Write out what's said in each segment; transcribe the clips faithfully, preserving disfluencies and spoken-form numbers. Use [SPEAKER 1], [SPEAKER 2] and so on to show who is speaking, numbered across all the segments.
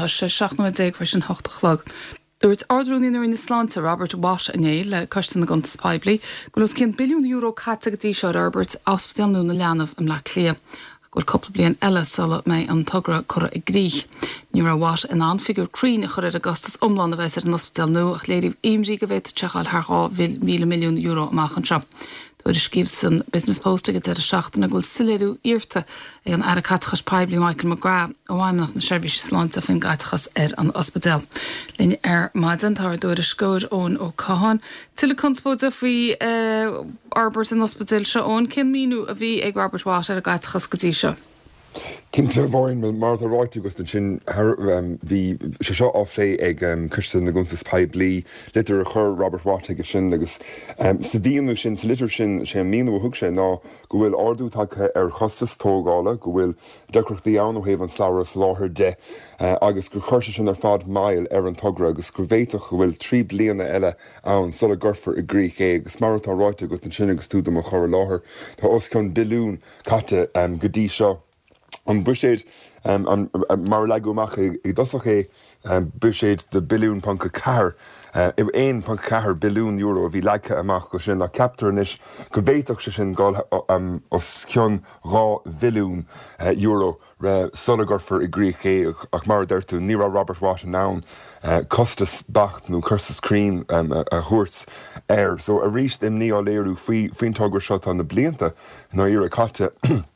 [SPEAKER 1] tá sé seach nó déag sin hochtachlog. Dúirt ardrúnin ar in Islánta Robert Watt a né le costan na guntas Pibli, go cin billiún euro caite go dtí seo Robert ospidalú na leanamh am le clia. Gúil coppla blian eile sula mé an tugra chura i grí. Ní ra Watt in anfigur crín a chur ar Augustus omlan a bheits ar an ospidal nó ach léiríh imrí go bhéit teáil thá mí milliún euro amachchan seo. Dúir scíb san Business Post go ar a seachtainna gúil siléirú íirta ag an aracatachas Pibli Michael McGrath ó bhaimnach na Seirbhís Islánta faoin gaitachas ar an ospidal. Líne ar maidan tá dúir a scóir ón ó Cahan. Tuile conspóid a bhí Arbert an ospidal seo ón cin míú a bhí ag Robert Watt ar a gaitachas go dtí seo.
[SPEAKER 2] Cin clúbháin me Martha Wright agus den sin bhí se seo áflé ag costan na guntas Pibli litir a chur Robert Watt ag sin agus sa bhíonú sin sa litir sin sé míú thug sé ná go bhfuil ardú take ar chostas tógála go bhfuil decrochtaí ann ó héh an sláras láthair de agus gur chuirse sin ar fad mail ar an tugra agus gur bhéiteach go bhfuil trí bliana eile ann sulla gurfar i grí é agus Martha Wright agus den sin agus túdam a chur láthair Tá os chun bilún caite go dtí seo. An buséid um, an mar legoach i dosach é um, buséid de bilún panca car uh, i éon panca car bilún euro a bhí leice amach go sin a captaris go bhéiteach se sin gáil um, os cion rá bilún uh, euro re solagurfar i grí é ach mar d'irtú ní ra Robert Watt an nán uh, costas bacht nó costas crín um, a, a thuairt air so a ríist im ní á léirú faoin tugra seo an na blianta nó ar a caite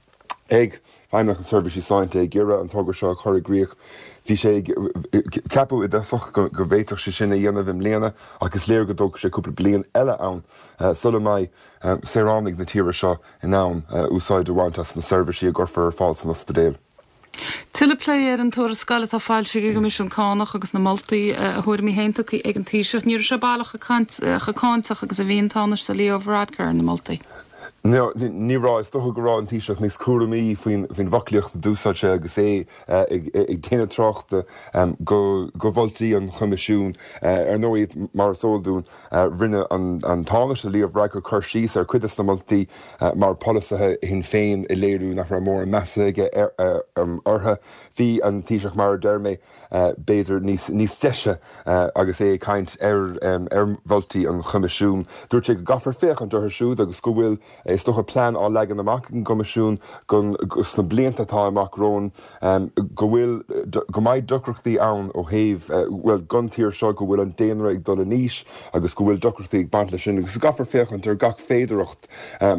[SPEAKER 2] ag Feimnach an Seirbhís Islánta ag gira an tugra seo chur gríoch hí sé ceapú i d soch go bhéiteach sé sinna dhéanamh im léana agus léir go dóg sé cúpla blion eile ann sula mai séránnig na tíre seo in ann úsáid bhaintas na Seirbhísí a gurfar fáil san ospidéal.
[SPEAKER 1] Tuile lé ar an túra scala tá fáil sé go mis an cánach agus na Maltaí a thuir mí héntaí ag an tíiseach níor se bailach a chaáintach agus a bhíontánas sa Leo Varadkar na Maltaí.
[SPEAKER 2] No, ní rá is stocha go rá an tíiseach níos cuara mí faoin bhaclíocht dúsáte agus é ag déine trochta go bhiltaí an chumisisiún ar nóiad mar sóldún rinne an tána se líomh ragur chur síos ar cuidas na Maltaí mar polisathe hin féin i léirú nach ra mór an measa ige ortha hí an tíiseach mar dermé béidir níos deise agus é caint ar bhiltaí an chumisisiún. Dúirt sé go gafar féach an dúthir siúd agus go bhfuil is toch 'n plan á legan amach an comisiún gon sna blianta tá amach rón go bhfuil go maiid docrochtaí ann ó héh bhfuil guntíir seo go bhfuil an déanra ag dul níos agus go bhfuil docrochtaí ag bant le sin agus gafar féchant ar gach féidireacht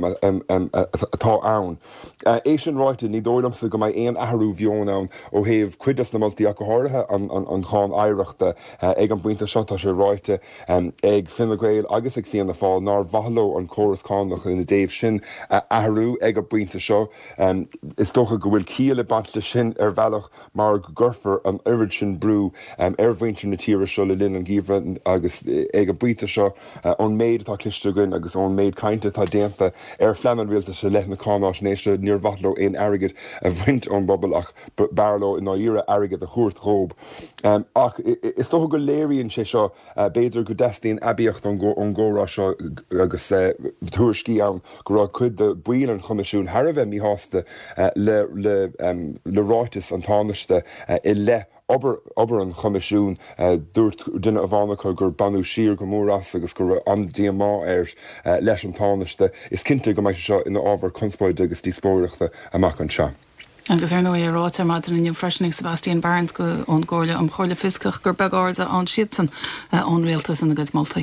[SPEAKER 2] atá ann. É sin ráite ní dólamsa go maiid éon athhrú bheon ann ó héh cuidas na Maltaí a go háirithe an cháin éireachta ag an buinte seo tá sé ráite ag Fine Gael agus ag Fianna Fáil ná bhathó an choras cánach in déobh sin ahrú ag a buinte seo is tócha go bhfuil cíal bant le sin ar bhealach mar gurfar an urid sin brú ar bhainte na tíre seo le linn an gíomhre agus ag a buinte seo ón méid tá clisteúin agus ón méid cainte tá déanta ar flean rialta se leth na cánáis nééis níor bhathló éon airigid a bhaint ón bobbal ach bearló in áíre airigid a chuairt chób. Ach is tócha go léiríonn sé seo béidir go deistíon abíocht an ggórá seo agus tuairiscí ann go rá chud de buil an comisiún Har bheith mí hásta le le le ráitis an táneiste i le ober ober an comisiún dúirt duine a bhánacha gur banú siar go mórras agus gur an díamá ar leis an táneiste is cinnte go maiid seo ina ábhar conspóid agus díspóireachta amach an seo.
[SPEAKER 1] Agus ar nó é ráte mar in new freshening Sebastian Barnes go ón ggóile am choirle fiscach gur beáda an siadsan ón réaltas in agus Maltaí.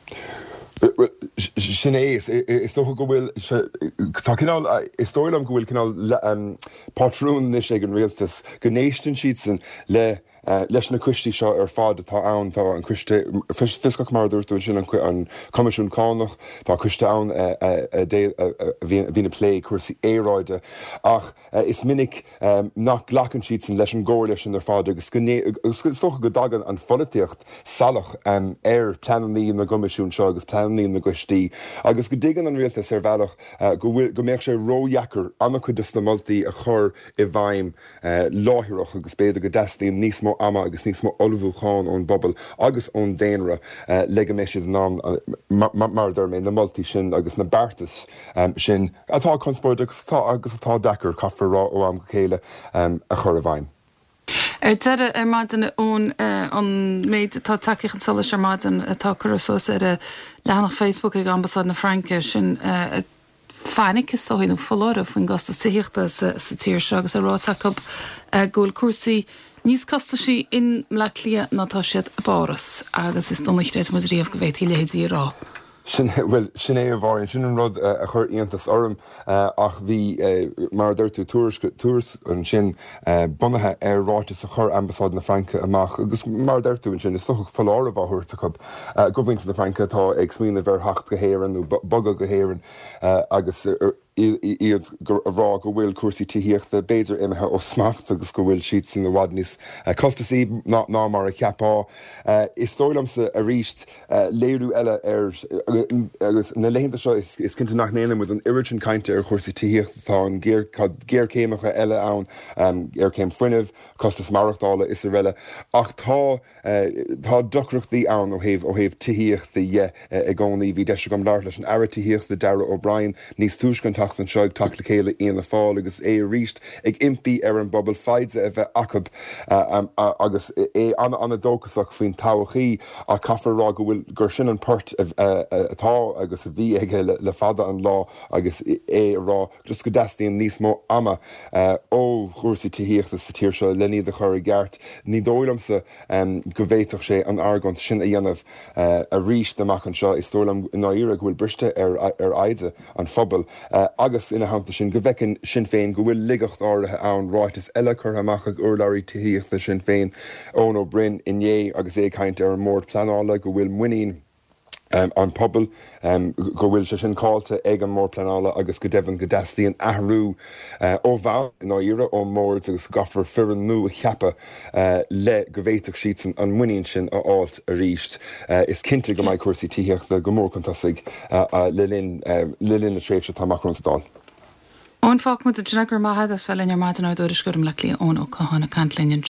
[SPEAKER 2] Sin é is tócha go bhfuil tá cinál is tóilm go bhfuil cinál pátrún is ag an réaltas go néistin siad san le leis na cuistí seo ar fád atá ann tá an cuiste fiscach mar dúirtú sin an comisiún cánach tá cuiste ann bhína lé cuasaí éráide ach is minic nach ghlachan siad san leis an ggóir leis sin ar fád agus tócha go dagan an folíocht salach ar pleanaí na comisiún seo agus pleanaí na cuistí agus go dtigan an réaltas ar bhealach go mbeadh sé róheachar anna chuidas na Maltaí a chur i bhaim láithreach agus beidir go deistíon níos mó ama agus níos mó olbhúcháin ón bobbal agus ón déanra le go méisiad ná mar mé na Maltaí sin agus na beartas sin atá conspóid agus atá dechar caafar rá ó am go chéile a chur a bhaim.
[SPEAKER 1] Er deire ar maidin ón an méid tá takeíchan solas ar maidin atá chusos ar a leannach Facebook ag ambasáid na Franke sin fannig is sóhinn fallra faoin gasta siíochtta sa tíir se agus a rátaú ggóil cuasaí níos costa sí in le lia nátá siad a báras agus is donnacht réit mu riomh go bhéit í léhéadí rá.
[SPEAKER 2] Well sin é a bhhain sin an rud a chur íontas orm ach bhí mar d'irtú túrs an sin bunathe ar ráitas a chur ambasáid na Franke amach agus mar d'irtú an sin is tucha fallár a bhthúirta cub gohhaint na Franke tá ag smína bhar hacht go héireann nó bogad go héireann agus iad rá go bhfuil cuasaí tííochtta béidir imethe ó smacht agus go bhfuil siad sin na wadníos costasí ná mar a ceapá. Is dóilamsa a ríist léirú eile ar agus na léhananta seo is cinnte nach néana mu an iritin cainte ar chuirsaí tííochtta tá an géir céimecha eile ann ar céim foiinemh costas marachtála is a riile ach tá tá docreachtaí ann ó héh ó héh tííochtta i gcónaí bhí deise gom leir leis an air tííochtta Dara O'Brien níos túiscin an seog tala chéile íon na fáil agus é ríist ag impí ar an bobbal feidse a bheith acab agus é anna dóchasach faoin táhachaí a cafarrá go bhfuil gur sin an port atá agus a bhí ige le fada an lá agus é rá just go deíon níos mó ama ó chuirsaí tííochtta sa tíir seo leníad a chur i gceart ní dóilamsa go bhhéiteach sé an argant sin a dhéanamh a ríist amach an seo is tólam náíra go bhfuil briste ar aide an fphobal agus ina hananta sin go bhhecinn sin féin go bhfuil ligacht áirithe ann ráitas eile chur amach ag urlairí tííochtta sin féin ón ó brin inné agus é caint ar an mór planála go bhfuil muín Um, an pobl um, go bhfuil se sin cáilte ag an mór planála agus go dehann go deastíon ahrú uh, ó bhá in áire ó mór agus gafar furan nó a cheappa uh, le go bhhéiteach siad an muíonn sin a áilt a ríist. Uh, is cinnte go mbeidh cuasaí tííochtta go mór contasig uh, uh, le linn uh, na tréimhse tá macronsadáil.
[SPEAKER 1] Ón fách mu a dnegur maithe as fel in ar maidin á dúris gom le lí ón ó cáhanna cantlinn